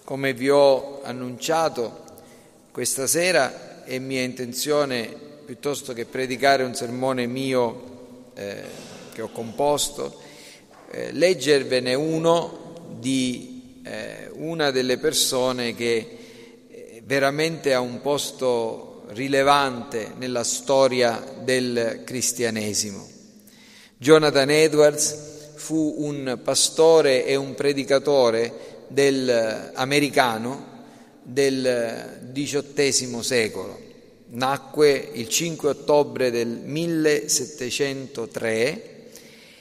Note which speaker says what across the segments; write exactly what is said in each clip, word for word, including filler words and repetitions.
Speaker 1: come vi ho annunciato questa sera, è mia intenzione, piuttosto che predicare un sermone mio eh, che ho composto, eh, leggervene uno di eh, una delle persone che eh, veramente ha un posto rilevante nella storia del cristianesimo. Jonathan Edwards fu un pastore e un predicatore del americano del diciottesimo secolo. Nacque il cinque ottobre del millesettecentotre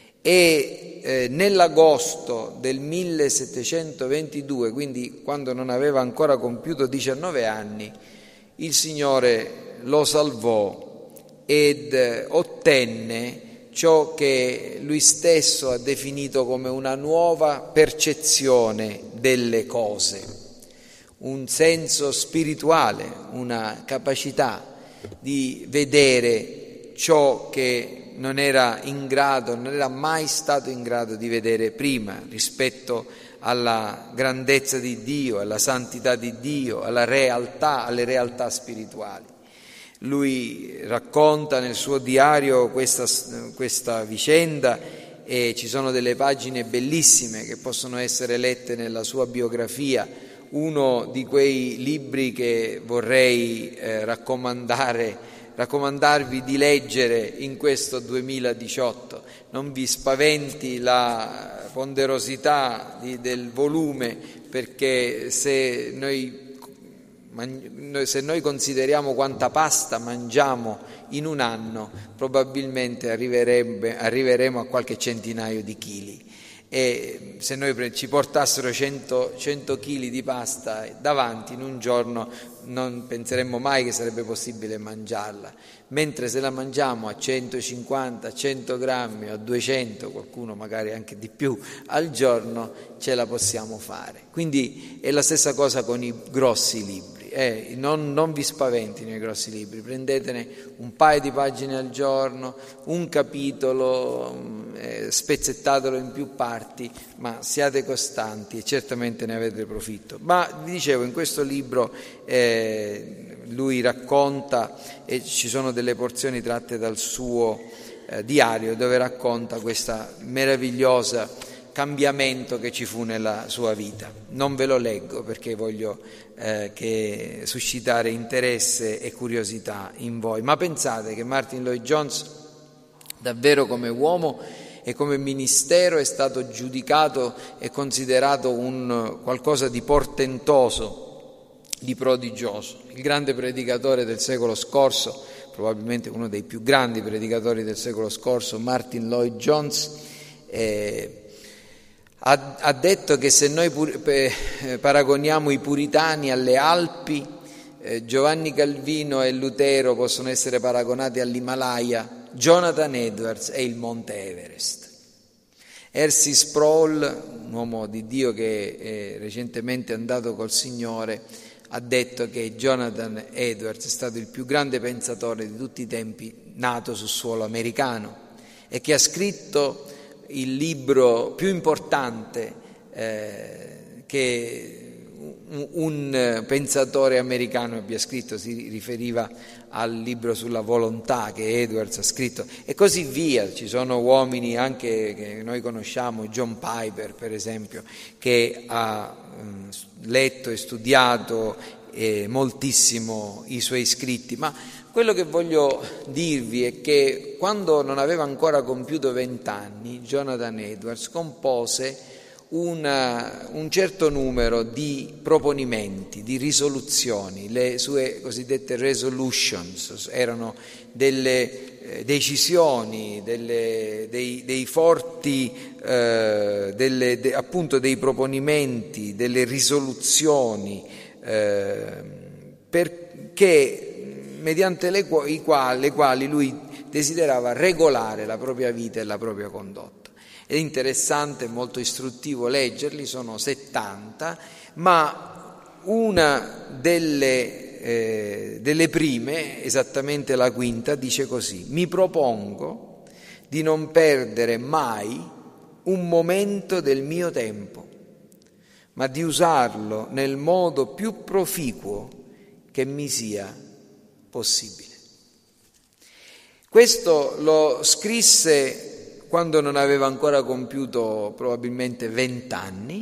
Speaker 1: e eh, nell'agosto del millesettecentoventidue, quindi quando non aveva ancora compiuto diciannove anni, il Signore lo salvò ed ottenne ciò che lui stesso ha definito come una nuova percezione delle cose, un senso spirituale, una capacità di vedere ciò che non era in grado, non era mai stato in grado di vedere prima rispetto alla grandezza di Dio, alla santità di Dio, alla realtà, alle realtà spirituali. Lui racconta nel suo diario questa, questa vicenda e ci sono delle pagine bellissime che possono essere lette nella sua biografia, uno di quei libri che vorrei eh, raccomandare, raccomandarvi di leggere in questo duemiladiciotto. Non vi spaventi la ponderosità di, del volume, perché se noi Se noi consideriamo quanta pasta mangiamo in un anno, probabilmente arriveremo a qualche centinaio di chili. E se noi ci portassero cento chili di pasta davanti in un giorno, non penseremmo mai che sarebbe possibile mangiarla, mentre se la mangiamo a centocinquanta, cento grammi, a duecento, qualcuno magari anche di più al giorno, ce la possiamo fare. Quindi è la stessa cosa con i grossi libri. Eh, non, non vi spaventino i grossi libri, prendetene un paio di pagine al giorno, un capitolo, eh, spezzettatelo in più parti, ma siate costanti e certamente ne avete profitto. Ma vi dicevo, in questo libro eh, lui racconta, e ci sono delle porzioni tratte dal suo eh, diario, dove racconta questa meravigliosa cambiamento che ci fu nella sua vita. Non ve lo leggo perché voglio eh, che suscitare interesse e curiosità in voi, ma pensate che Martyn Lloyd-Jones davvero come uomo e come ministero è stato giudicato e considerato un qualcosa di portentoso, di prodigioso. Il grande predicatore del secolo scorso, probabilmente uno dei più grandi predicatori del secolo scorso, Martyn Lloyd-Jones, eh, Ha, ha detto che se noi pur, eh, paragoniamo i puritani alle Alpi, eh, Giovanni Calvino e Lutero possono essere paragonati all'Himalaya, Jonathan Edwards è il Monte Everest. R C Sproul, un uomo di Dio che è recentemente andato col Signore, ha detto che Jonathan Edwards è stato il più grande pensatore di tutti i tempi nato sul suolo americano e che ha scritto il libro più importante eh, che un, un pensatore americano abbia scritto. Si riferiva al libro sulla volontà che Edwards ha scritto e così via. Ci sono uomini anche che noi conosciamo, John Piper per esempio, che ha mh, letto e studiato eh, moltissimo i suoi scritti, ma quello che voglio dirvi è che quando non aveva ancora compiuto vent'anni, Jonathan Edwards compose una, un certo numero di proponimenti, di risoluzioni. Le sue cosiddette resolutions erano delle eh, decisioni, delle, dei, dei forti, eh, delle, de, appunto dei proponimenti, delle risoluzioni, eh, perché mediante le, i quali, le quali lui desiderava regolare la propria vita e la propria condotta. È interessante e molto istruttivo leggerli, sono settanta, ma una delle, eh, delle prime, esattamente la quinta, dice così: mi propongo di non perdere mai un momento del mio tempo, ma di usarlo nel modo più proficuo che mi sia possibile. Questo lo scrisse quando non aveva ancora compiuto probabilmente vent'anni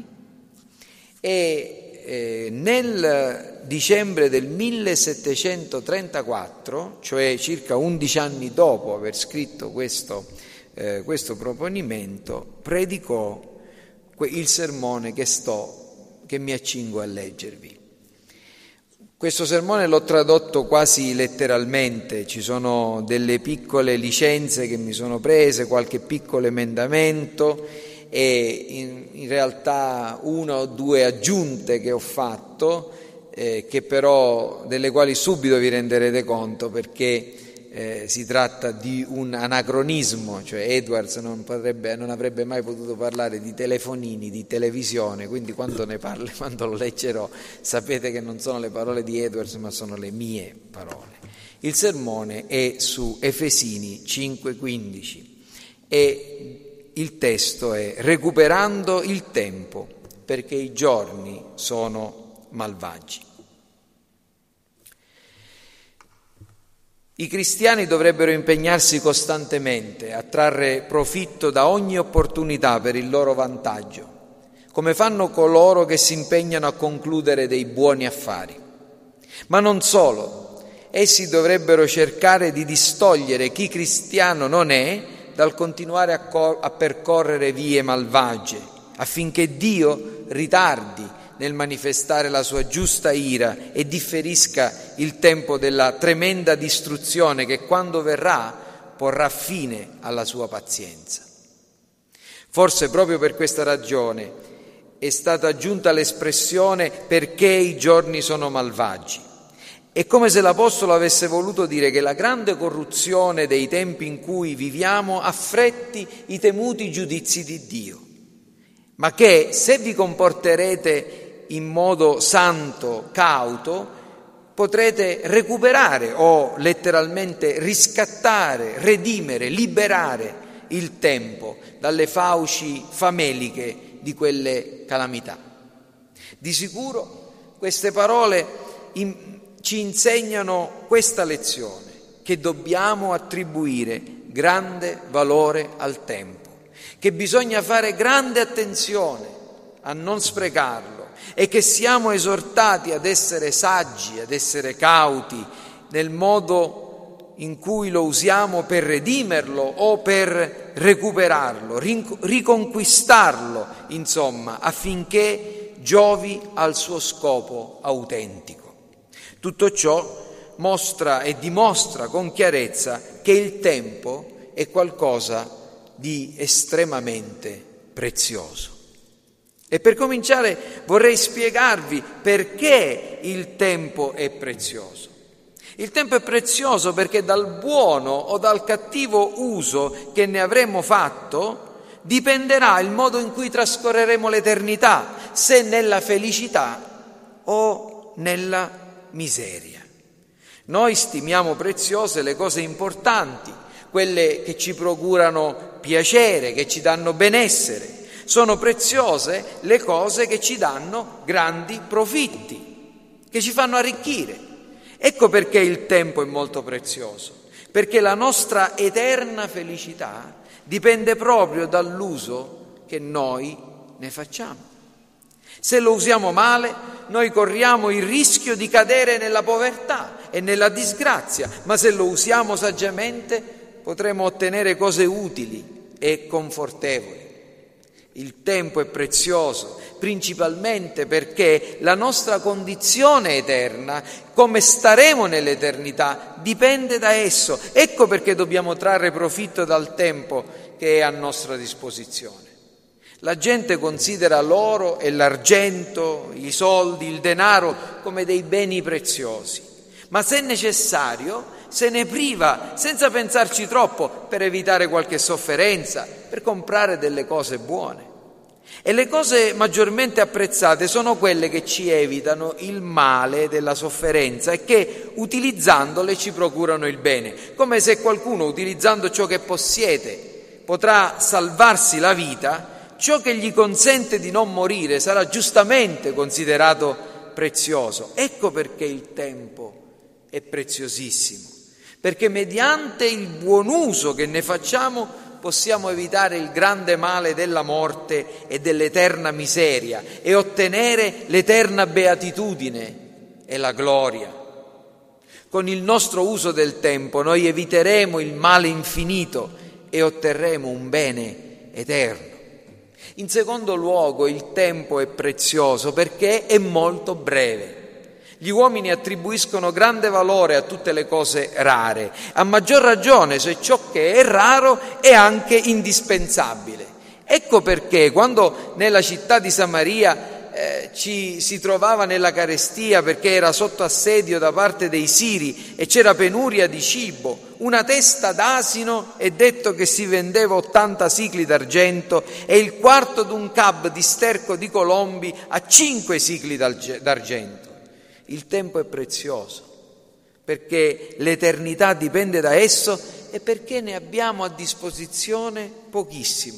Speaker 1: e eh, nel dicembre del millesettecentotrentaquattro, cioè circa undici anni dopo aver scritto questo, eh, questo proponimento, predicò il sermone che sto, che mi accingo a leggervi. Questo sermone l'ho tradotto quasi letteralmente, ci sono delle piccole licenze che mi sono prese, qualche piccolo emendamento e in, in realtà una o due aggiunte che ho fatto, eh, che però delle quali subito vi renderete conto perché eh, si tratta di un anacronismo, cioè Edwards non, potrebbe, non avrebbe mai potuto parlare di telefonini, di televisione, quindi quando ne parlo, quando lo leggerò sapete che non sono le parole di Edwards ma sono le mie parole. Il sermone è su Efesini cinque quindici e il testo è: recuperando il tempo perché i giorni sono malvagi. I cristiani dovrebbero impegnarsi costantemente a trarre profitto da ogni opportunità per il loro vantaggio, come fanno coloro che si impegnano a concludere dei buoni affari. Ma non solo, essi dovrebbero cercare di distogliere chi cristiano non è dal continuare a, cor- a percorrere vie malvagie, affinché Dio ritardi nel manifestare la sua giusta ira e differisca il tempo della tremenda distruzione che, quando verrà, porrà fine alla sua pazienza. Forse proprio per questa ragione è stata aggiunta l'espressione «perché i giorni sono malvagi». È come se l'Apostolo avesse voluto dire che la grande corruzione dei tempi in cui viviamo affretti i temuti giudizi di Dio, ma che se vi comporterete in modo santo, cauto, potrete recuperare o letteralmente riscattare, redimere, liberare il tempo dalle fauci fameliche di quelle calamità. Di sicuro queste parole in, ci insegnano questa lezione, che dobbiamo attribuire grande valore al tempo, che bisogna fare grande attenzione a non sprecarlo, e che siamo esortati ad essere saggi, ad essere cauti nel modo in cui lo usiamo per redimerlo o per recuperarlo, riconquistarlo, insomma, affinché giovi al suo scopo autentico. Tutto ciò mostra e dimostra con chiarezza che il tempo è qualcosa di estremamente prezioso. E per cominciare vorrei spiegarvi perché il tempo è prezioso. Il tempo è prezioso perché dal buono o dal cattivo uso che ne avremo fatto dipenderà il modo in cui trascorreremo l'eternità, se nella felicità o nella miseria. Noi stimiamo preziose le cose importanti, quelle che ci procurano piacere, che ci danno benessere. Sono preziose le cose che ci danno grandi profitti, che ci fanno arricchire. Ecco perché il tempo è molto prezioso, perché la nostra eterna felicità dipende proprio dall'uso che noi ne facciamo. Se lo usiamo male, noi corriamo il rischio di cadere nella povertà e nella disgrazia, ma se lo usiamo saggiamente potremo ottenere cose utili e confortevoli. Il tempo è prezioso, principalmente perché la nostra condizione eterna, come staremo nell'eternità, dipende da esso. Ecco perché dobbiamo trarre profitto dal tempo che è a nostra disposizione. La gente considera l'oro e l'argento, i soldi, il denaro come dei beni preziosi, ma se necessario se ne priva senza pensarci troppo per evitare qualche sofferenza, per comprare delle cose buone. E le cose maggiormente apprezzate sono quelle che ci evitano il male della sofferenza e che, utilizzandole, ci procurano il bene, come se qualcuno, utilizzando ciò che possiede, potrà salvarsi la vita, ciò che gli consente di non morire sarà giustamente considerato prezioso. Ecco perché il tempo è preziosissimo, perché mediante il buon uso che ne facciamo possiamo evitare il grande male della morte e dell'eterna miseria e ottenere l'eterna beatitudine e la gloria. Con il nostro uso del tempo noi eviteremo il male infinito e otterremo un bene eterno. In secondo luogo, il tempo è prezioso perché è molto breve. Gli uomini attribuiscono grande valore a tutte le cose rare, a maggior ragione se ciò che è raro è anche indispensabile. Ecco perché quando nella città di Samaria eh, ci si trovava nella carestia perché era sotto assedio da parte dei Siri e c'era penuria di cibo, una testa d'asino è detto che si vendeva ottanta sicli d'argento e il quarto d'un cab di sterco di colombi a cinque sicli d'argento. Il tempo è prezioso perché l'eternità dipende da esso e perché ne abbiamo a disposizione pochissimo.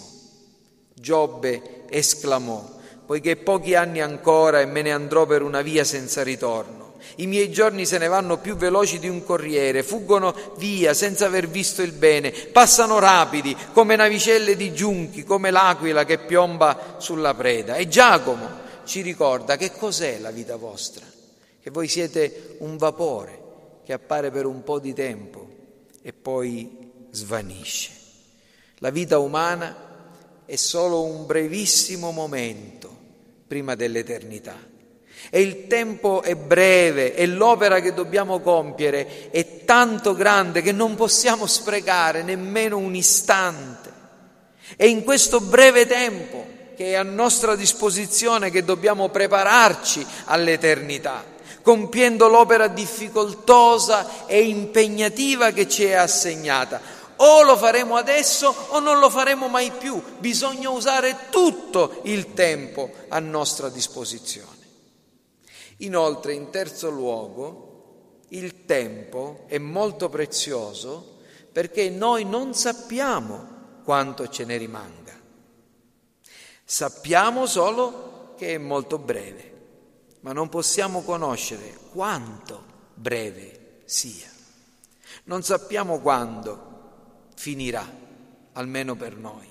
Speaker 1: Giobbe esclamò: poiché pochi anni ancora e me ne andrò per una via senza ritorno. I miei giorni se ne vanno più veloci di un corriere, fuggono via senza aver visto il bene, passano rapidi come navicelle di giunchi, come l'aquila che piomba sulla preda. E Giacomo ci ricorda che cos'è la vita vostra, che voi siete un vapore che appare per un po' di tempo e poi svanisce. La vita umana è solo un brevissimo momento prima dell'eternità. E il tempo è breve e l'opera che dobbiamo compiere è tanto grande che non possiamo sprecare nemmeno un istante. È in questo breve tempo che è a nostra disposizione che dobbiamo prepararci all'eternità, compiendo l'opera difficoltosa e impegnativa che ci è assegnata. O lo faremo adesso o non lo faremo mai più. Bisogna usare tutto il tempo a nostra disposizione. Inoltre, in terzo luogo, il tempo è molto prezioso perché noi non sappiamo quanto ce ne rimanga. Sappiamo solo che è molto breve, ma non possiamo conoscere quanto breve sia. Non sappiamo quando finirà, almeno per noi.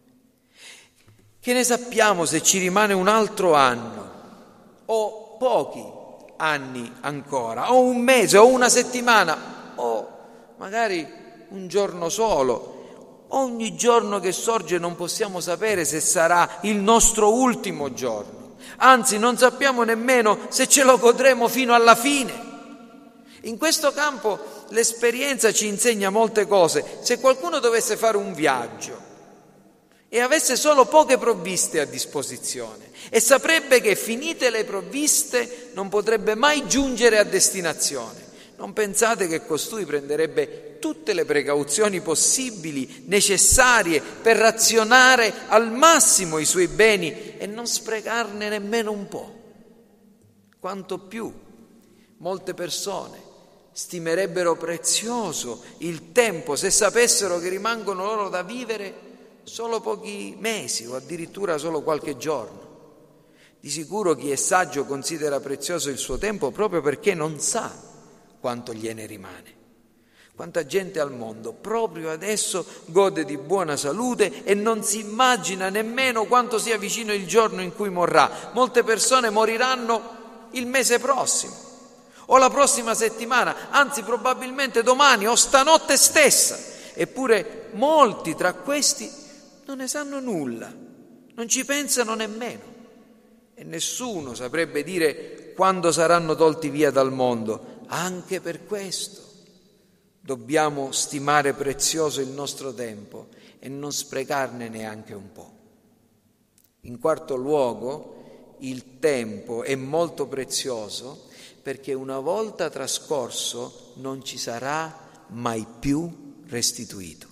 Speaker 1: Che ne sappiamo se ci rimane un altro anno o pochi anni ancora, o un mese, o una settimana, o magari un giorno solo. Ogni giorno che sorge non possiamo sapere se sarà il nostro ultimo giorno. Anzi, non sappiamo nemmeno se ce lo godremo fino alla fine. In questo campo l'esperienza ci insegna molte cose. Se qualcuno dovesse fare un viaggio e avesse solo poche provviste a disposizione e saprebbe che finite le provviste non potrebbe mai giungere a destinazione, non pensate che costui prenderebbe tutte le precauzioni possibili, necessarie per razionare al massimo i suoi beni e non sprecarne nemmeno un po'? Quanto più molte persone stimerebbero prezioso il tempo se sapessero che rimangono loro da vivere solo pochi mesi o addirittura solo qualche giorno. Di sicuro chi è saggio considera prezioso il suo tempo proprio perché non sa quanto gliene rimane. Quanta gente al mondo proprio adesso gode di buona salute e non si immagina nemmeno quanto sia vicino il giorno in cui morrà. Molte persone moriranno il mese prossimo o la prossima settimana, anzi probabilmente domani o stanotte stessa. Eppure molti tra questi non ne sanno nulla, non ci pensano nemmeno e nessuno saprebbe dire quando saranno tolti via dal mondo. Anche per questo dobbiamo stimare prezioso il nostro tempo e non sprecarne neanche un po'. In quarto luogo, il tempo è molto prezioso perché una volta trascorso non ci sarà mai più restituito.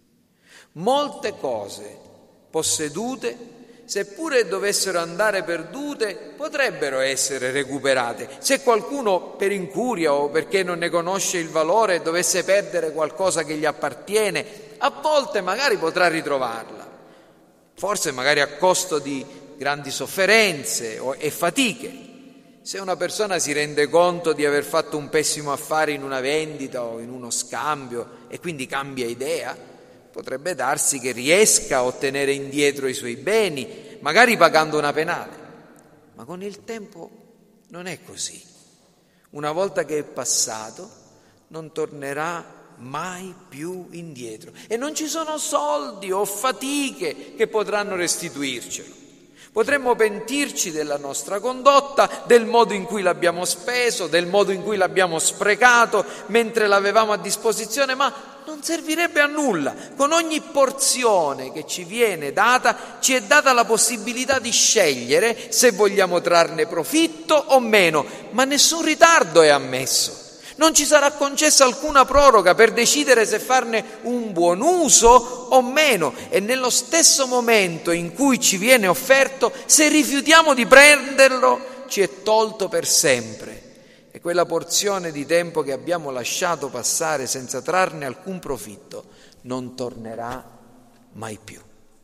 Speaker 1: Molte cose possedute, seppure dovessero andare perdute, potrebbero essere recuperate. Se qualcuno per incuria o perché non ne conosce il valore dovesse perdere qualcosa che gli appartiene, a volte magari potrà ritrovarla. forse magari a costo di grandi sofferenze e fatiche. Se una persona si rende conto di aver fatto un pessimo affare in una vendita o in uno scambio e quindi cambia idea, potrebbe darsi che riesca a ottenere indietro i suoi beni, magari pagando una penale. Ma con il tempo non è così. Una volta che è passato, non tornerà mai più indietro. E non ci sono soldi o fatiche che potranno restituircelo. Potremmo pentirci della nostra condotta, del modo in cui l'abbiamo speso, del modo in cui l'abbiamo sprecato mentre l'avevamo a disposizione, ma non servirebbe a nulla. Con ogni porzione che ci viene data, ci è data la possibilità di scegliere se vogliamo trarne profitto o meno, ma nessun ritardo è ammesso. Non ci sarà concessa alcuna proroga per decidere se farne un buon uso o meno, e nello stesso momento in cui ci viene offerto, se rifiutiamo di prenderlo, ci è tolto per sempre. E quella porzione di tempo che abbiamo lasciato passare senza trarne alcun profitto non tornerà mai più.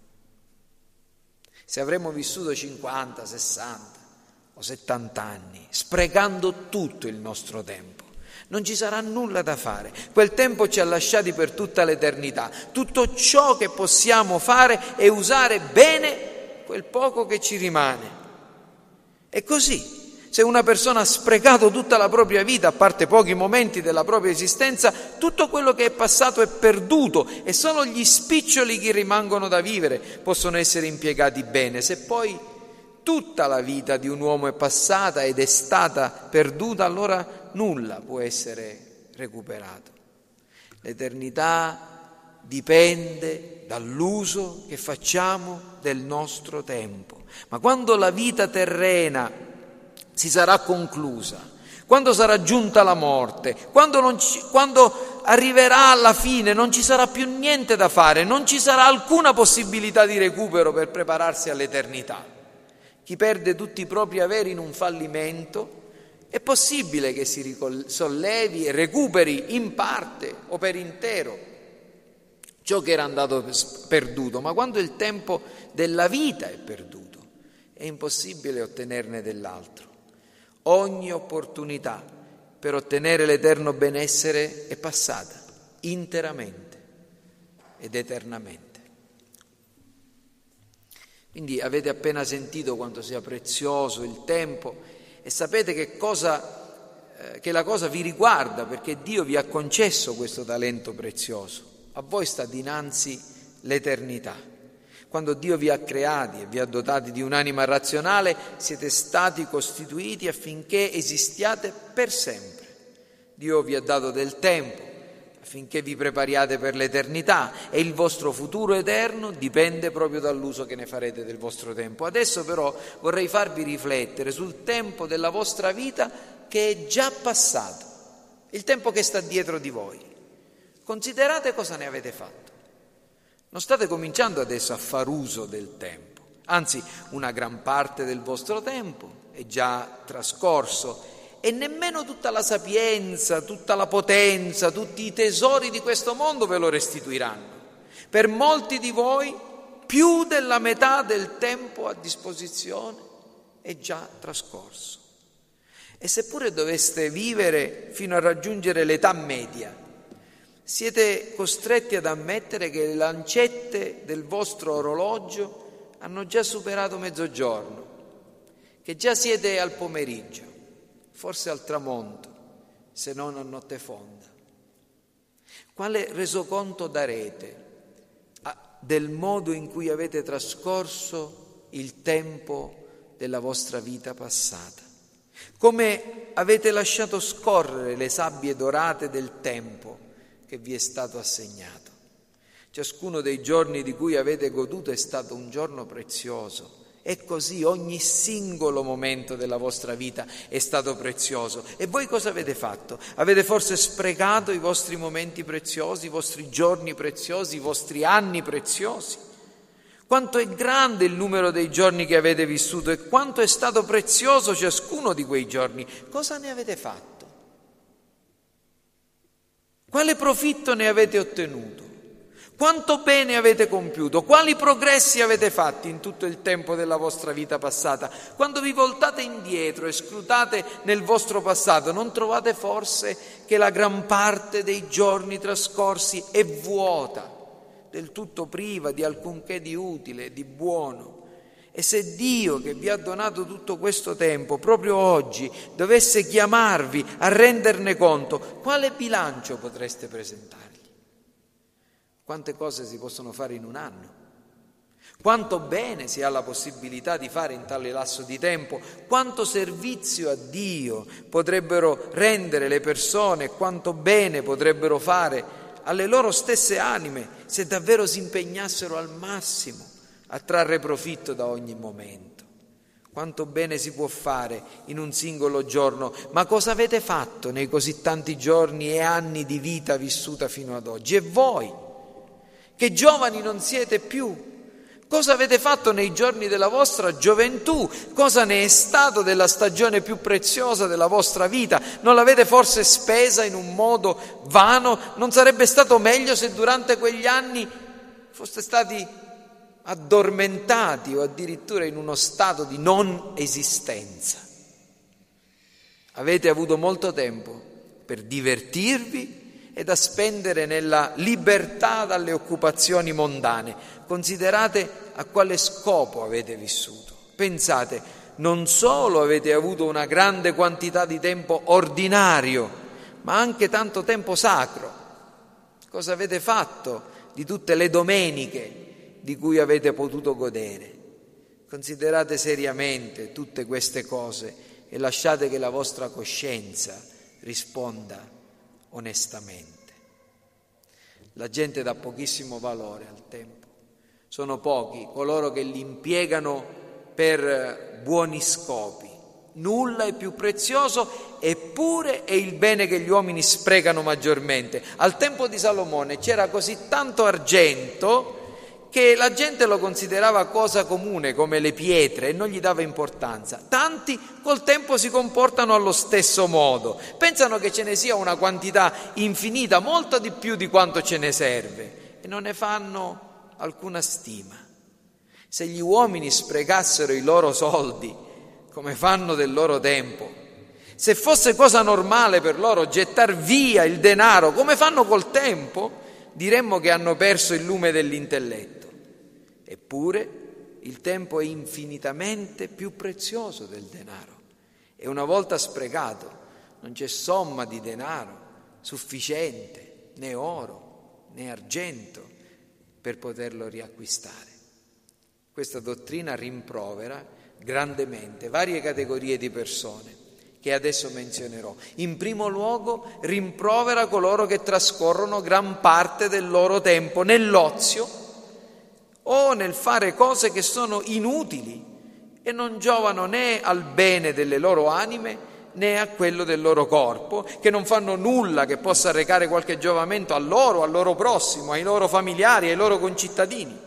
Speaker 1: Se avremmo vissuto cinquanta, sessanta o settanta anni, sprecando tutto il nostro tempo, non ci sarà nulla da fare. Quel tempo ci ha lasciati per tutta l'eternità. Tutto ciò che possiamo fare è usare bene quel poco che ci rimane. E così, se una persona ha sprecato tutta la propria vita, a parte pochi momenti della propria esistenza, tutto quello che è passato è perduto e solo gli spiccioli che rimangono da vivere possono essere impiegati bene. Se poi tutta la vita di un uomo è passata ed è stata perduta, allora nulla può essere recuperato. L'eternità dipende dall'uso che facciamo del nostro tempo. Ma quando la vita terrena si sarà conclusa, quando sarà giunta la morte, quando, non ci, quando arriverà alla fine, non ci sarà più niente da fare, non ci sarà alcuna possibilità di recupero per prepararsi all'eternità. Chi perde tutti i propri averi in un fallimento è possibile che si risollevi e recuperi in parte o per intero ciò che era andato perduto, ma quando il tempo della vita è perduto è impossibile ottenerne dell'altro. Ogni opportunità per ottenere l'eterno benessere è passata interamente ed eternamente. Quindi avete appena sentito quanto sia prezioso il tempo e sapete che cosa, eh, che la cosa vi riguarda, perché Dio vi ha concesso questo talento prezioso. A voi sta dinanzi l'eternità. Quando Dio vi ha creati e vi ha dotati di un'anima razionale, siete stati costituiti affinché esistiate per sempre. Dio vi ha dato del tempo affinché vi prepariate per l'eternità e il vostro futuro eterno dipende proprio dall'uso che ne farete del vostro tempo. Adesso però vorrei farvi riflettere sul tempo della vostra vita che è già passato, il tempo che sta dietro di voi. Considerate cosa ne avete fatto. Non state cominciando adesso a far uso del tempo, anzi una gran parte del vostro tempo è già trascorso e nemmeno tutta la sapienza, tutta la potenza, tutti i tesori di questo mondo ve lo restituiranno. Per molti di voi più della metà del tempo a disposizione è già trascorso. E seppure doveste vivere fino a raggiungere l'età media, siete costretti ad ammettere che le lancette del vostro orologio hanno già superato mezzogiorno, che già siete al pomeriggio, forse al tramonto, se non a notte fonda. Quale resoconto darete del modo in cui avete trascorso il tempo della vostra vita passata? Come avete lasciato scorrere le sabbie dorate del tempo che vi è stato assegnato? Ciascuno dei giorni di cui avete goduto è stato un giorno prezioso. E così ogni singolo momento della vostra vita è stato prezioso. E voi cosa avete fatto? Avete forse sprecato i vostri momenti preziosi, i vostri giorni preziosi, i vostri anni preziosi? Quanto è grande il numero dei giorni che avete vissuto e quanto è stato prezioso ciascuno di quei giorni. Cosa ne avete fatto? Quale profitto ne avete ottenuto? Quanto bene avete compiuto? Quali progressi avete fatti in tutto il tempo della vostra vita passata? Quando vi voltate indietro e scrutate nel vostro passato, non trovate forse che la gran parte dei giorni trascorsi è vuota, del tutto priva di alcunché di utile, di buono? E se Dio, che vi ha donato tutto questo tempo, proprio oggi dovesse chiamarvi a renderne conto, quale bilancio potreste presentargli? Quante cose si possono fare in un anno? Quanto bene si ha la possibilità di fare in tale lasso di tempo? Quanto servizio a Dio potrebbero rendere le persone? Quanto bene potrebbero fare alle loro stesse anime se davvero si impegnassero al massimo a trarre profitto da ogni momento? Quanto bene si può fare in un singolo giorno, ma cosa avete fatto nei così tanti giorni e anni di vita vissuta fino ad oggi? E voi, che giovani non siete più, cosa avete fatto nei giorni della vostra gioventù? Cosa ne è stato della stagione più preziosa della vostra vita? Non l'avete forse spesa in un modo vano? Non sarebbe stato meglio se durante quegli anni foste stati addormentati o addirittura in uno stato di non esistenza? Avete avuto molto tempo per divertirvi e da spendere nella libertà dalle occupazioni mondane. Considerate a quale scopo avete vissuto. Pensate, non solo avete avuto una grande quantità di tempo ordinario, ma anche tanto tempo sacro. Cosa avete fatto di tutte le domeniche di cui avete potuto godere? Considerate seriamente tutte queste cose e lasciate che la vostra coscienza risponda onestamente. La gente dà pochissimo valore al tempo. Sono pochi coloro che li impiegano per buoni scopi. Nulla è più prezioso, eppure è il bene che gli uomini sprecano maggiormente. Al tempo di Salomone c'era così tanto argento che la gente lo considerava cosa comune come le pietre e non gli dava importanza. Tanti col tempo si comportano allo stesso modo, pensano che ce ne sia una quantità infinita, molto di più di quanto ce ne serve, e non ne fanno alcuna stima. Se gli uomini sprecassero i loro soldi come fanno del loro tempo, se fosse cosa normale per loro gettar via il denaro come fanno col tempo, diremmo che hanno perso il lume dell'intelletto. Eppure il tempo è infinitamente più prezioso del denaro e una volta sprecato non c'è somma di denaro sufficiente, né oro né argento, per poterlo riacquistare. Questa dottrina rimprovera grandemente varie categorie di persone che adesso menzionerò. In primo luogo rimprovera coloro che trascorrono gran parte del loro tempo nell'ozio o nel fare cose che sono inutili e non giovano né al bene delle loro anime né a quello del loro corpo, che non fanno nulla che possa recare qualche giovamento a loro, al loro prossimo, ai loro familiari, ai loro concittadini.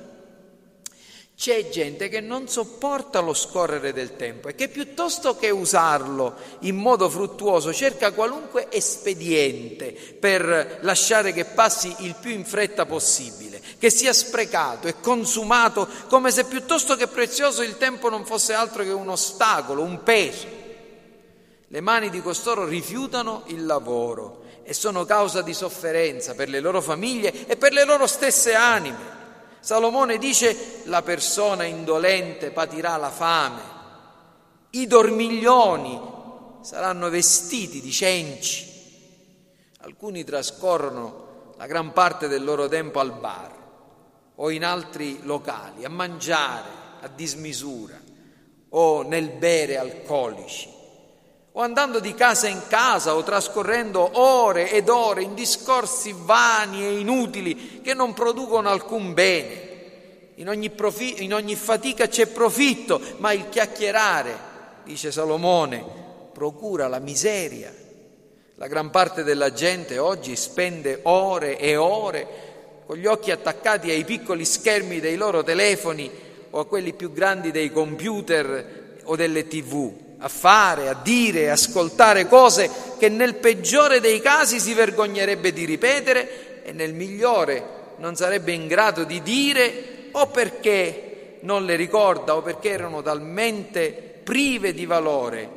Speaker 1: C'è gente che non sopporta lo scorrere del tempo e che piuttosto che usarlo in modo fruttuoso cerca qualunque espediente per lasciare che passi il più in fretta possibile, che sia sprecato e consumato come se piuttosto che prezioso il tempo non fosse altro che un ostacolo, un peso. Le mani di costoro rifiutano il lavoro e sono causa di sofferenza per le loro famiglie e per le loro stesse anime. Salomone dice: la persona indolente patirà la fame, i dormiglioni saranno vestiti di cenci. Alcuni trascorrono la gran parte del loro tempo al bar o in altri locali, a mangiare a dismisura o nel bere alcolici, o andando di casa in casa o trascorrendo ore ed ore in discorsi vani e inutili che non producono alcun bene. In ogni, profi- in ogni fatica c'è profitto, ma il chiacchierare, dice Salomone, procura la miseria. La gran parte della gente oggi spende ore e ore con gli occhi attaccati ai piccoli schermi dei loro telefoni o a quelli più grandi dei computer o delle tivù, a fare, a dire e ascoltare cose che nel peggiore dei casi si vergognerebbe di ripetere e nel migliore non sarebbe in grado di dire, o perché non le ricorda o perché erano talmente prive di valore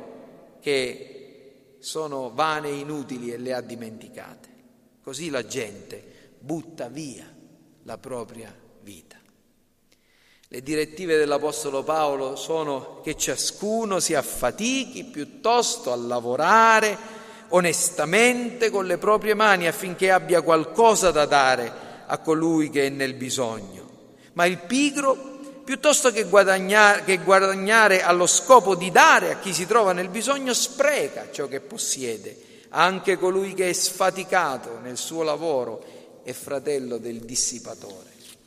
Speaker 1: che sono vane e inutili e le ha dimenticate. Così la gente butta via la propria vita. Le direttive dell'Apostolo Paolo sono che ciascuno si affatichi piuttosto a lavorare onestamente con le proprie mani affinché abbia qualcosa da dare a colui che è nel bisogno. Ma il pigro, piuttosto che guadagnare, che guadagnare allo scopo di dare a chi si trova nel bisogno, spreca ciò che possiede. Anche colui che è sfaticato nel suo lavoro è fratello del dissipatore.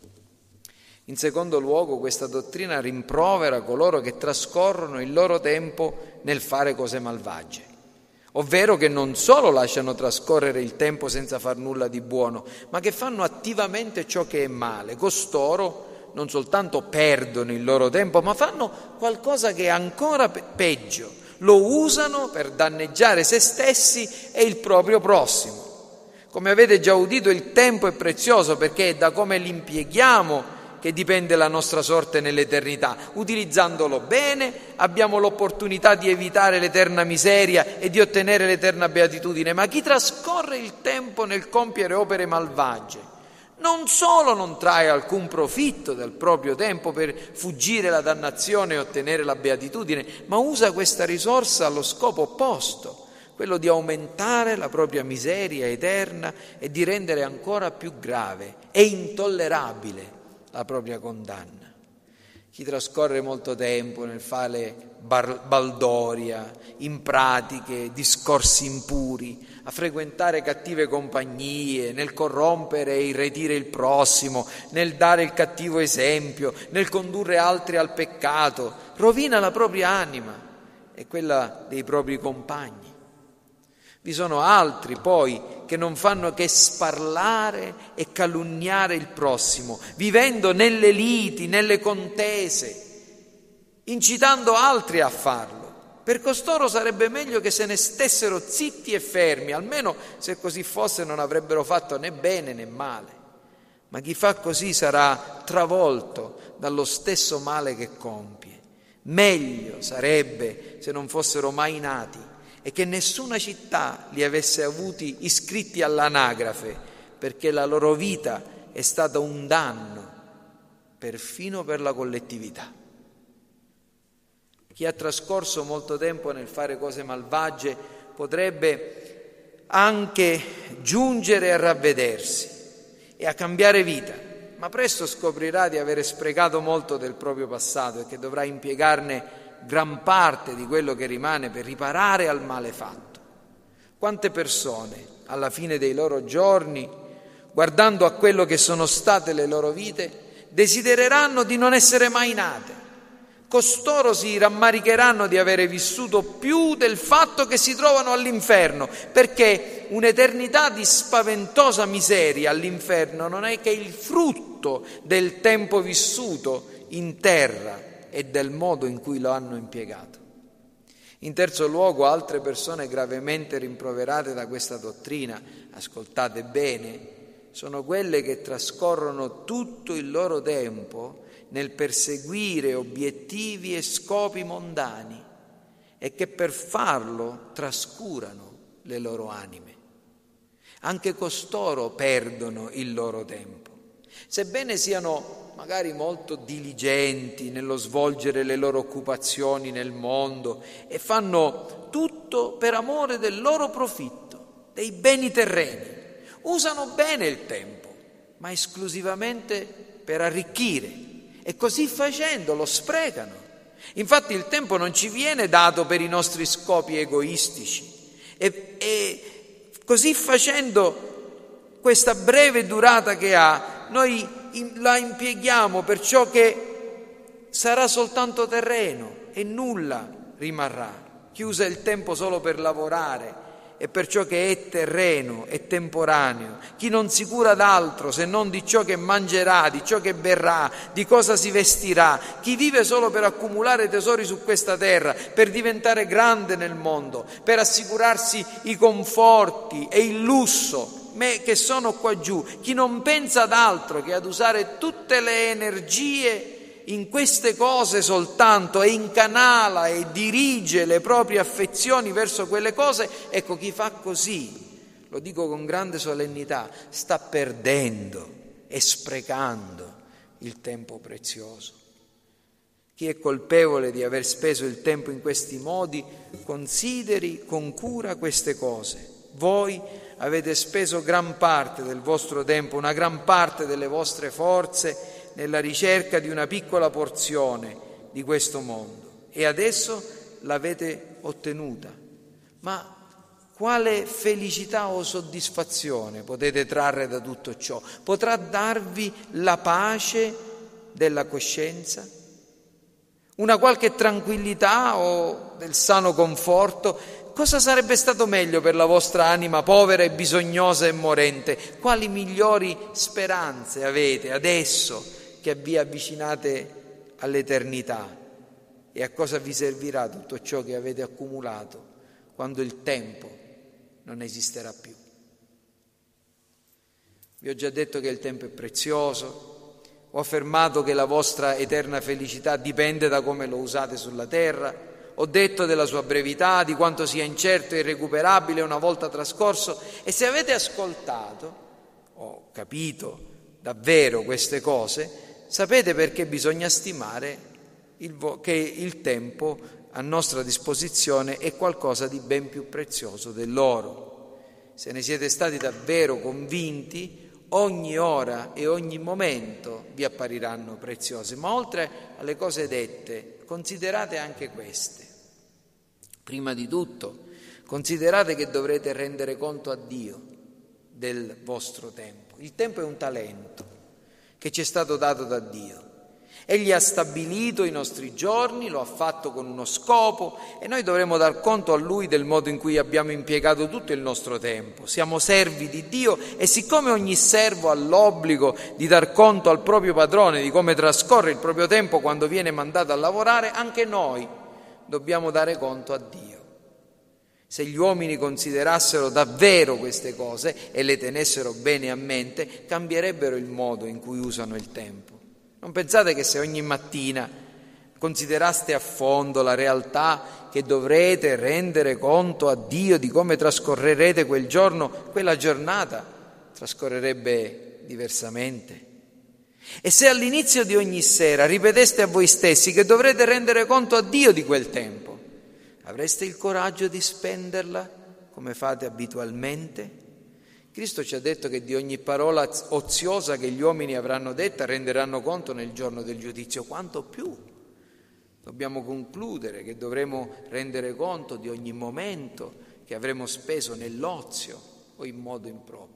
Speaker 1: In secondo luogo, questa dottrina rimprovera coloro che trascorrono il loro tempo nel fare cose malvagie, ovvero che non solo lasciano trascorrere il tempo senza far nulla di buono, ma che fanno attivamente ciò che è male. Costoro non soltanto perdono il loro tempo, ma fanno qualcosa che è ancora peggio: lo usano per danneggiare se stessi e il proprio prossimo. Come avete già udito, il tempo è prezioso perché è da come l'impieghiamo che dipende la nostra sorte nell'eternità. Utilizzandolo bene abbiamo l'opportunità di evitare l'eterna miseria e di ottenere l'eterna beatitudine, ma chi trascorre il tempo nel compiere opere malvagie non solo non trae alcun profitto dal proprio tempo per fuggire la dannazione e ottenere la beatitudine, ma usa questa risorsa allo scopo opposto, quello di aumentare la propria miseria eterna e di rendere ancora più grave e intollerabile la propria condanna. Chi trascorre molto tempo nel fare bar- baldoria, in pratiche, discorsi impuri, a frequentare cattive compagnie, nel corrompere e irretire il prossimo, nel dare il cattivo esempio, nel condurre altri al peccato, rovina la propria anima e quella dei propri compagni. Vi sono altri poi che non fanno che sparlare e calunniare il prossimo, vivendo nelle liti, nelle contese, incitando altri a farlo. Per costoro sarebbe meglio che se ne stessero zitti e fermi, almeno se così fosse non avrebbero fatto né bene né male. Ma chi fa così sarà travolto dallo stesso male che compie. Meglio sarebbe se non fossero mai nati e che nessuna città li avesse avuti iscritti all'anagrafe, perché la loro vita è stata un danno perfino per la collettività. Chi ha trascorso molto tempo nel fare cose malvagie potrebbe anche giungere a ravvedersi e a cambiare vita, ma presto scoprirà di avere sprecato molto del proprio passato e che dovrà impiegarne gran parte di quello che rimane per riparare al male fatto. Quante persone alla fine dei loro giorni, guardando a quello che sono state le loro vite, desidereranno di non essere mai nate. Costoro si rammaricheranno di avere vissuto più del fatto che si trovano all'inferno, perché un'eternità di spaventosa miseria all'inferno non è che il frutto del tempo vissuto in terra e del modo in cui lo hanno impiegato. In terzo luogo, altre persone gravemente rimproverate da questa dottrina, ascoltate bene, sono quelle che trascorrono tutto il loro tempo nel perseguire obiettivi e scopi mondani e che per farlo trascurano le loro anime. Anche costoro perdono il loro tempo. Sebbene siano magari molto diligenti nello svolgere le loro occupazioni nel mondo e fanno tutto per amore del loro profitto, dei beni terreni, usano bene il tempo, ma esclusivamente per arricchire e così facendo lo sprecano. Infatti il tempo non ci viene dato per i nostri scopi egoistici e, e così facendo questa breve durata che ha, noi la impieghiamo per ciò che sarà soltanto terreno e nulla rimarrà. Chi usa il tempo solo per lavorare e per ciò che è terreno e temporaneo, chi non si cura d'altro se non di ciò che mangerà, di ciò che berrà, di cosa si vestirà, chi vive solo per accumulare tesori su questa terra, per diventare grande nel mondo, per assicurarsi i conforti e il lusso me che sono qua giù, chi non pensa ad altro che ad usare tutte le energie in queste cose soltanto e incanala e dirige le proprie affezioni verso quelle cose, ecco, chi fa così, lo dico con grande solennità, sta perdendo e sprecando il tempo prezioso. Chi è colpevole di aver speso il tempo in questi modi, consideri con cura queste cose. Voi avete speso gran parte del vostro tempo, una gran parte delle vostre forze nella ricerca di una piccola porzione di questo mondo e adesso l'avete ottenuta. Ma quale felicità o soddisfazione potete trarre da tutto ciò? Potrà darvi la pace della coscienza? Una qualche tranquillità o del sano conforto? Cosa sarebbe stato meglio per la vostra anima povera e bisognosa e morente? Quali migliori speranze avete adesso che vi avvicinate all'eternità? E a cosa vi servirà tutto ciò che avete accumulato quando il tempo non esisterà più? Vi ho già detto che il tempo è prezioso. Ho affermato che la vostra eterna felicità dipende da come lo usate sulla terra. Ho detto della sua brevità, di quanto sia incerto e irrecuperabile una volta trascorso. E se avete ascoltato, o capito davvero queste cose, sapete perché bisogna stimare il vo- che il tempo a nostra disposizione è qualcosa di ben più prezioso dell'oro. Se ne siete stati davvero convinti, ogni ora e ogni momento vi appariranno preziose, ma oltre alle cose dette, considerate anche queste. Prima di tutto, considerate che dovrete rendere conto a Dio del vostro tempo. Il tempo è un talento che ci è stato dato da Dio. Egli ha stabilito i nostri giorni, lo ha fatto con uno scopo e noi dovremo dar conto a Lui del modo in cui abbiamo impiegato tutto il nostro tempo. Siamo servi di Dio e siccome ogni servo ha l'obbligo di dar conto al proprio padrone di come trascorre il proprio tempo quando viene mandato a lavorare, anche noi dobbiamo dare conto a Dio. Se gli uomini considerassero davvero queste cose e le tenessero bene a mente, cambierebbero il modo in cui usano il tempo. Non pensate che se ogni mattina consideraste a fondo la realtà che dovrete rendere conto a Dio di come trascorrerete quel giorno, quella giornata trascorrerebbe diversamente. E se all'inizio di ogni sera ripeteste a voi stessi che dovrete rendere conto a Dio di quel tempo, avreste il coraggio di spenderla come fate abitualmente? Cristo ci ha detto che di ogni parola oziosa che gli uomini avranno detta renderanno conto nel giorno del giudizio. Quanto più dobbiamo concludere che dovremo rendere conto di ogni momento che avremo speso nell'ozio o in modo improprio.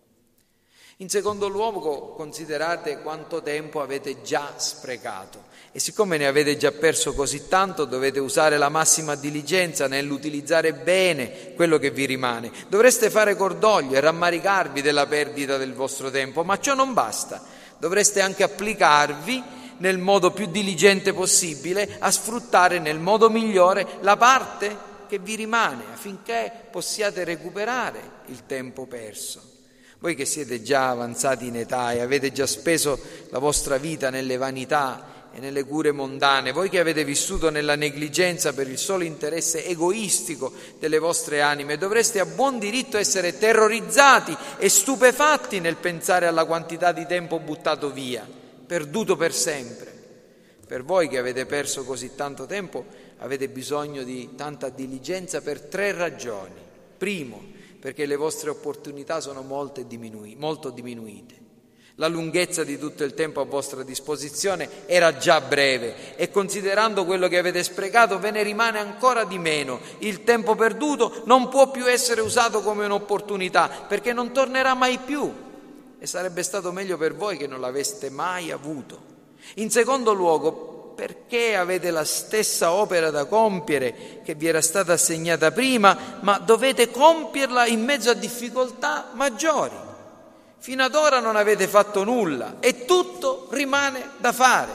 Speaker 1: In secondo luogo, considerate quanto tempo avete già sprecato e siccome ne avete già perso così tanto dovete usare la massima diligenza nell'utilizzare bene quello che vi rimane. Dovreste fare cordoglio e rammaricarvi della perdita del vostro tempo, ma ciò non basta. Dovreste anche applicarvi nel modo più diligente possibile a sfruttare nel modo migliore la parte che vi rimane affinché possiate recuperare il tempo perso. Voi che siete già avanzati in età e avete già speso la vostra vita nelle vanità e nelle cure mondane, voi che avete vissuto nella negligenza per il solo interesse egoistico delle vostre anime, dovreste a buon diritto essere terrorizzati e stupefatti nel pensare alla quantità di tempo buttato via, perduto per sempre. Per voi che avete perso così tanto tempo, avete bisogno di tanta diligenza per tre ragioni. Primo, perché le vostre opportunità sono molte diminui- molto diminuite. La lunghezza di tutto il tempo a vostra disposizione era già breve e considerando quello che avete sprecato ve ne rimane ancora di meno. Il tempo perduto non può più essere usato come un'opportunità perché non tornerà mai più e sarebbe stato meglio per voi che non l'aveste mai avuto. In secondo luogo, perché avete la stessa opera da compiere che vi era stata assegnata prima, ma dovete compierla in mezzo a difficoltà maggiori. Fino ad ora non avete fatto nulla e tutto rimane da fare.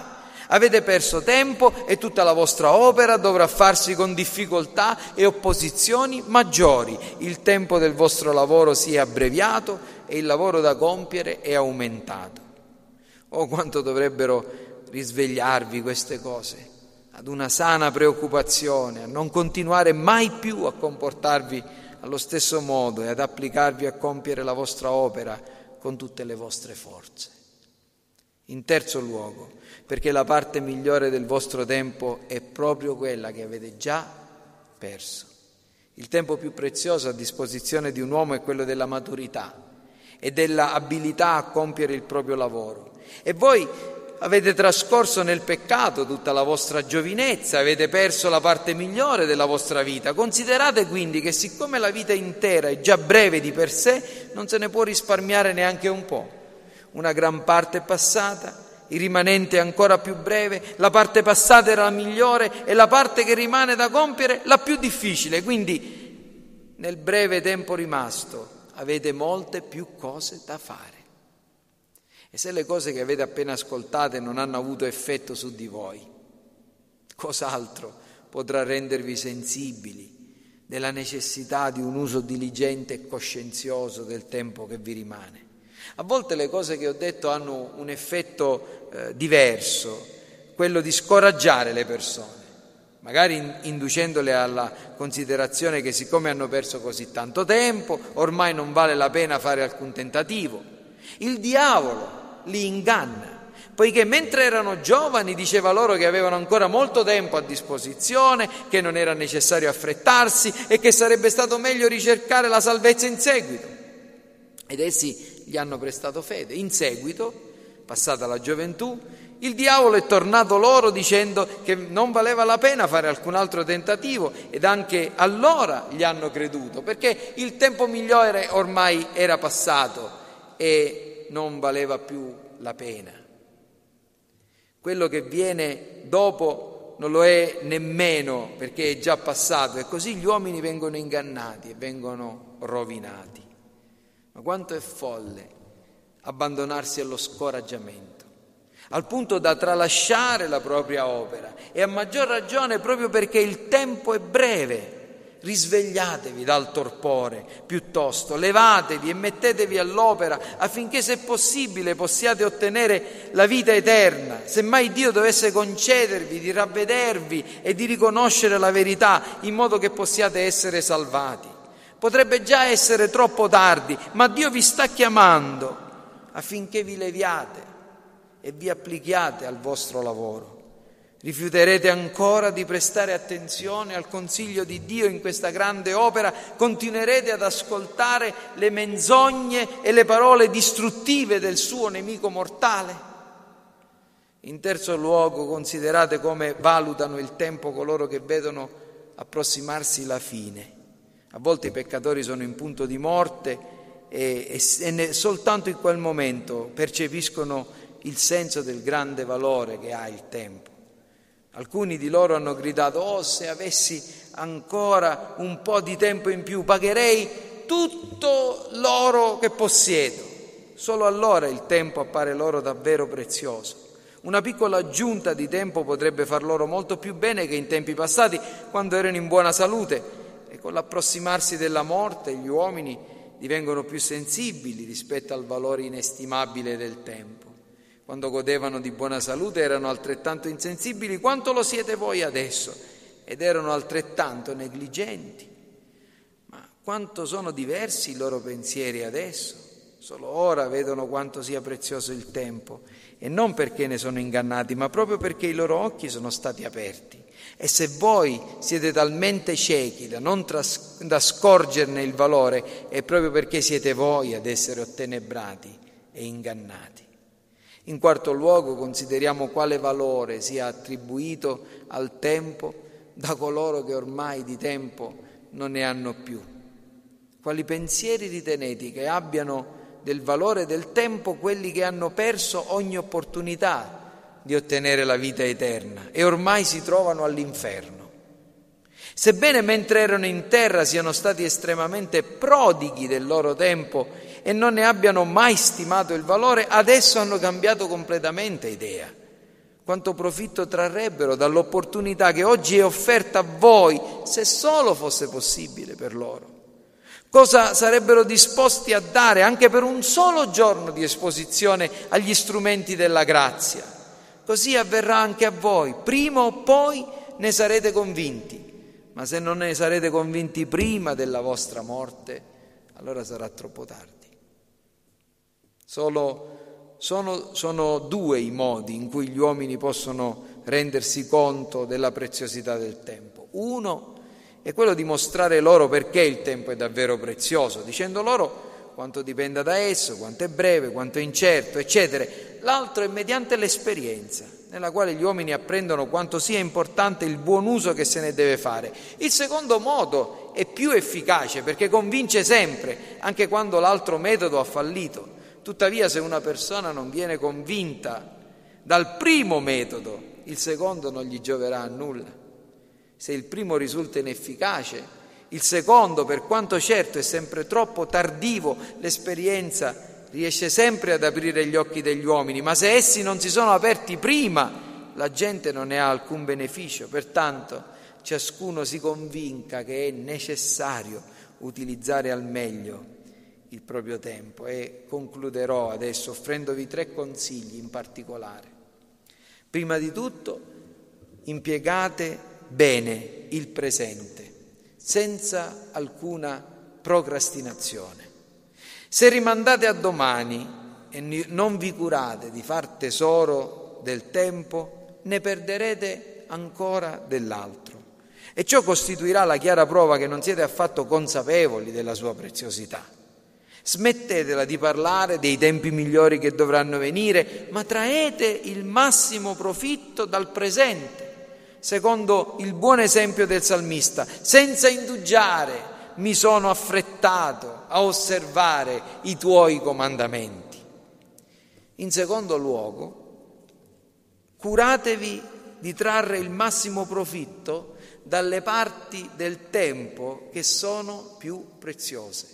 Speaker 1: Avete perso tempo e tutta la vostra opera dovrà farsi con difficoltà e opposizioni maggiori. Il tempo del vostro lavoro si è abbreviato e il lavoro da compiere è aumentato. Oh, quanto dovrebbero risvegliarvi queste cose, ad una sana preoccupazione, a non continuare mai più a comportarvi allo stesso modo e ad applicarvi a compiere la vostra opera con tutte le vostre forze. In terzo luogo, perché la parte migliore del vostro tempo è proprio quella che avete già perso. Il tempo più prezioso a disposizione di un uomo è quello della maturità e dell'abilità a compiere il proprio lavoro. E voi avete trascorso nel peccato tutta la vostra giovinezza, avete perso la parte migliore della vostra vita. Considerate quindi che siccome la vita intera è già breve di per sé, non se ne può risparmiare neanche un po'. Una gran parte è passata, il rimanente è ancora più breve, la parte passata era la migliore e la parte che rimane da compiere la più difficile. Quindi nel breve tempo rimasto avete molte più cose da fare. E se le cose che avete appena ascoltate non hanno avuto effetto su di voi, cos'altro potrà rendervi sensibili della necessità di un uso diligente e coscienzioso del tempo che vi rimane? A volte le cose che ho detto hanno un effetto eh, diverso, quello di scoraggiare le persone, magari in, inducendole alla considerazione che siccome hanno perso così tanto tempo, ormai non vale la pena fare alcun tentativo. Il diavolo li inganna, poiché mentre erano giovani diceva loro che avevano ancora molto tempo a disposizione, che non era necessario affrettarsi e che sarebbe stato meglio ricercare la salvezza in seguito. Ed essi gli hanno prestato fede. In seguito, passata la gioventù, il diavolo è tornato loro dicendo che non valeva la pena fare alcun altro tentativo, ed anche allora gli hanno creduto, perché il tempo migliore ormai era passato e non valeva più la pena. Quello che viene dopo non lo è nemmeno, perché è già passato, e così gli uomini vengono ingannati e vengono rovinati. Ma quanto è folle abbandonarsi allo scoraggiamento, al punto da tralasciare la propria opera, e a maggior ragione proprio perché il tempo è breve. Risvegliatevi dal torpore, piuttosto levatevi e mettetevi all'opera affinché, se possibile, possiate ottenere la vita eterna. Se mai Dio dovesse concedervi di ravvedervi e di riconoscere la verità in modo che possiate essere salvati. Potrebbe già essere troppo tardi, ma Dio vi sta chiamando affinché vi leviate e vi applichiate al vostro lavoro. Rifiuterete ancora di prestare attenzione al consiglio di Dio in questa grande opera? Continuerete ad ascoltare le menzogne e le parole distruttive del suo nemico mortale? In terzo luogo, considerate come valutano il tempo coloro che vedono approssimarsi la fine. A volte i peccatori sono in punto di morte e, e, e ne, soltanto in quel momento percepiscono il senso del grande valore che ha il tempo. Alcuni di loro hanno gridato: «Oh, se avessi ancora un po' di tempo in più, pagherei tutto l'oro che possiedo». Solo allora il tempo appare loro davvero prezioso. Una piccola aggiunta di tempo potrebbe far loro molto più bene che in tempi passati, quando erano in buona salute. E con l'approssimarsi della morte gli uomini divengono più sensibili rispetto al valore inestimabile del tempo. Quando godevano di buona salute erano altrettanto insensibili quanto lo siete voi adesso, ed erano altrettanto negligenti. Ma quanto sono diversi i loro pensieri adesso? Solo ora vedono quanto sia prezioso il tempo, e non perché ne sono ingannati, ma proprio perché i loro occhi sono stati aperti. E se voi siete talmente ciechi da non tras- da scorgerne il valore, è proprio perché siete voi ad essere ottenebrati e ingannati. In quarto luogo, consideriamo quale valore sia attribuito al tempo da coloro che ormai di tempo non ne hanno più. Quali pensieri ritenete che abbiano del valore del tempo quelli che hanno perso ogni opportunità di ottenere la vita eterna e ormai si trovano all'inferno? Sebbene mentre erano in terra siano stati estremamente prodighi del loro tempo e non ne abbiano mai stimato il valore, adesso hanno cambiato completamente idea. quanto profitto trarrebbero dall'opportunità che oggi è offerta a voi, se solo fosse possibile per loro. Cosa sarebbero disposti a dare anche per un solo giorno di esposizione agli strumenti della grazia? Così avverrà anche a voi, prima o poi ne sarete convinti, ma se non ne sarete convinti prima della vostra morte, allora sarà troppo tardi. Solo, sono, sono due i modi in cui gli uomini possono rendersi conto della preziosità del tempo. Uno è quello di mostrare loro perché il tempo è davvero prezioso, dicendo loro quanto dipenda da esso, quanto è breve, quanto è incerto, eccetera. L'altro è mediante l'esperienza, nella quale gli uomini apprendono quanto sia importante il buon uso che se ne deve fare. Il secondo modo è più efficace perché convince sempre, anche quando l'altro metodo ha fallito. Tuttavia, se una persona non viene convinta dal primo metodo, il secondo non gli gioverà a nulla. Se il primo risulta inefficace, il secondo, per quanto certo è sempre troppo tardivo, l'esperienza riesce sempre ad aprire gli occhi degli uomini, ma se essi non si sono aperti prima, la gente non ne ha alcun beneficio. Pertanto, ciascuno si convinca che è necessario utilizzare al meglio il proprio tempo. E concluderò adesso offrendovi tre consigli in particolare. Prima di tutto, impiegate bene il presente, senza alcuna procrastinazione. Se rimandate a domani e non vi curate di far tesoro del tempo, ne perderete ancora dell'altro. E ciò costituirà la chiara prova che non siete affatto consapevoli della sua preziosità. Smettetela di parlare dei tempi migliori che dovranno venire, ma traete il massimo profitto dal presente, secondo il buon esempio del salmista: senza indugiare mi sono affrettato a osservare i tuoi comandamenti. In secondo luogo, curatevi di trarre il massimo profitto dalle parti del tempo che sono più preziose.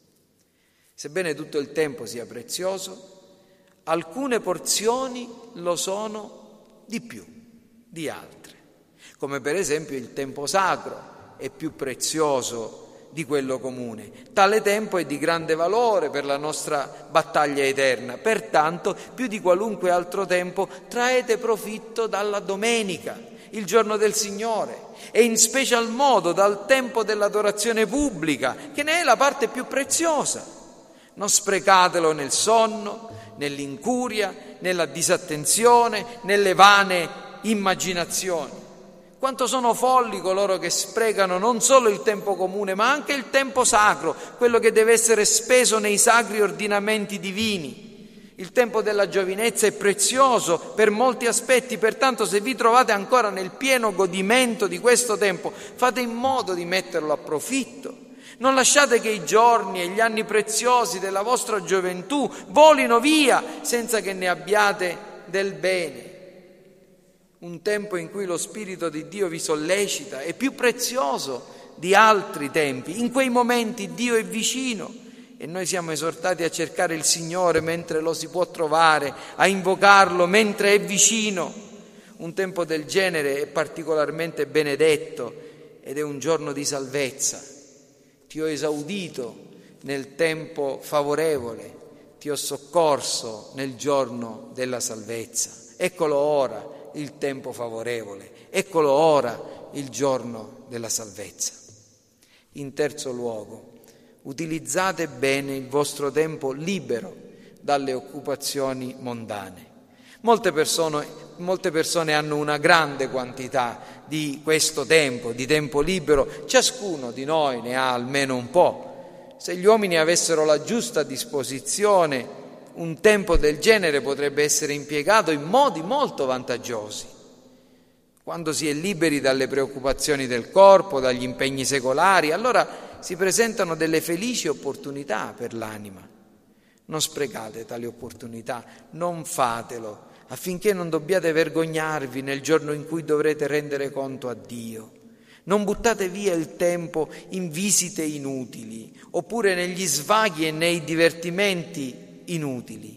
Speaker 1: Sebbene tutto il tempo sia prezioso, alcune porzioni lo sono di più di altre, come per esempio il tempo sacro è più prezioso di quello comune. Tale tempo è di grande valore per la nostra battaglia eterna, pertanto più di qualunque altro tempo traete profitto dalla domenica, il giorno del Signore, e in special modo dal tempo dell'adorazione pubblica, che ne è la parte più preziosa. Non sprecatelo nel sonno, nell'incuria, nella disattenzione, nelle vane immaginazioni. Quanto sono folli coloro che sprecano non solo il tempo comune, ma anche il tempo sacro, quello che deve essere speso nei sacri ordinamenti divini. Il tempo della giovinezza è prezioso per molti aspetti, pertanto se vi trovate ancora nel pieno godimento di questo tempo, fate in modo di metterlo a profitto. Non lasciate che i giorni e gli anni preziosi della vostra gioventù volino via senza che ne abbiate del bene. Un tempo in cui lo Spirito di Dio vi sollecita è più prezioso di altri tempi. In quei momenti Dio è vicino e noi siamo esortati a cercare il Signore mentre lo si può trovare, a invocarlo mentre è vicino. Un tempo del genere è particolarmente benedetto ed è un giorno di salvezza. Ti ho esaudito nel tempo favorevole, ti ho soccorso nel giorno della salvezza. Eccolo ora il tempo favorevole, eccolo ora il giorno della salvezza. In terzo luogo, utilizzate bene il vostro tempo libero dalle occupazioni mondane. Molte persone, molte persone hanno una grande quantità di questo tempo, di tempo libero, ciascuno di noi ne ha almeno un po'. Se gli uomini avessero la giusta disposizione, un tempo del genere potrebbe essere impiegato in modi molto vantaggiosi. Quando si è liberi dalle preoccupazioni del corpo, dagli impegni secolari, allora si presentano delle felici opportunità per l'anima. Non sprecate tali opportunità, non fatelo, affinché non dobbiate vergognarvi nel giorno in cui dovrete rendere conto a Dio. Non buttate via il tempo in visite inutili, oppure negli svaghi e nei divertimenti inutili.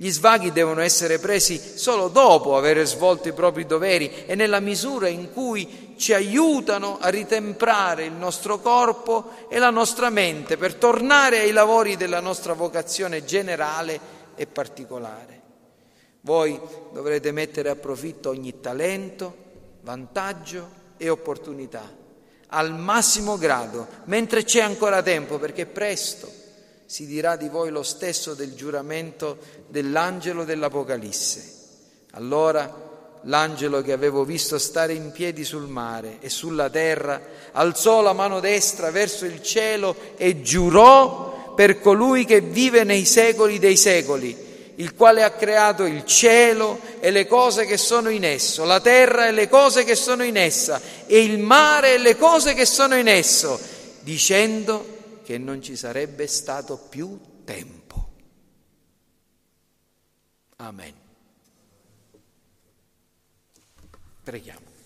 Speaker 1: Gli svaghi devono essere presi solo dopo aver svolto i propri doveri e nella misura in cui ci aiutano a ritemprare il nostro corpo e la nostra mente per tornare ai lavori della nostra vocazione generale e particolare. Voi dovrete mettere a profitto ogni talento, vantaggio e opportunità, al massimo grado, mentre c'è ancora tempo, perché presto si dirà di voi lo stesso del giuramento dell'angelo dell'Apocalisse. Allora l'angelo che avevo visto stare in piedi sul mare e sulla terra alzò la mano destra verso il cielo e giurò per colui che vive nei secoli dei secoli, il quale ha creato il cielo e le cose che sono in esso, la terra e le cose che sono in essa, e il mare e le cose che sono in esso, dicendo che non ci sarebbe stato più tempo. Amen. Preghiamo.